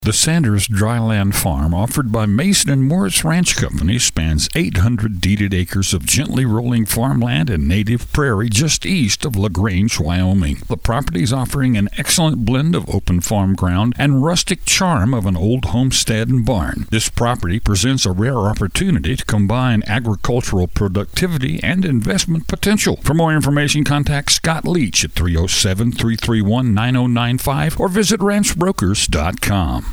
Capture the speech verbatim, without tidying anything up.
The Sanders Dryland Farm, offered by Mason and Morris Ranch Company, spans eight hundred deeded acres of gently rolling farmland and native prairie just east of LaGrange, Wyoming. The property is offering an excellent blend of open farm ground and rustic charm of an old homestead and barn. This property presents a rare opportunity to combine agricultural productivity and investment potential. For more information, contact Scott Leach at three oh seven, three three one, nine oh nine five or visit ranch brokers dot com.